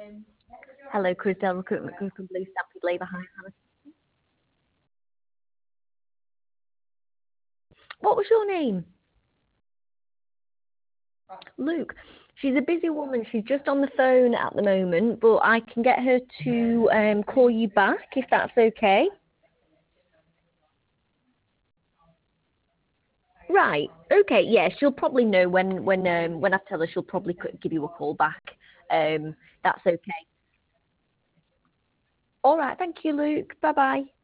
Hello, Crisdale Recruitment Group and Blue Stampede Labour Hire. What was your name? Luke. She's a busy woman. She's just on the phone at the moment, but I can get her to call you back if that's okay. Right. Okay. Yeah. She'll probably know when I tell her. She'll probably give you a call back. That's okay. All right. Thank you, Luke. Bye bye.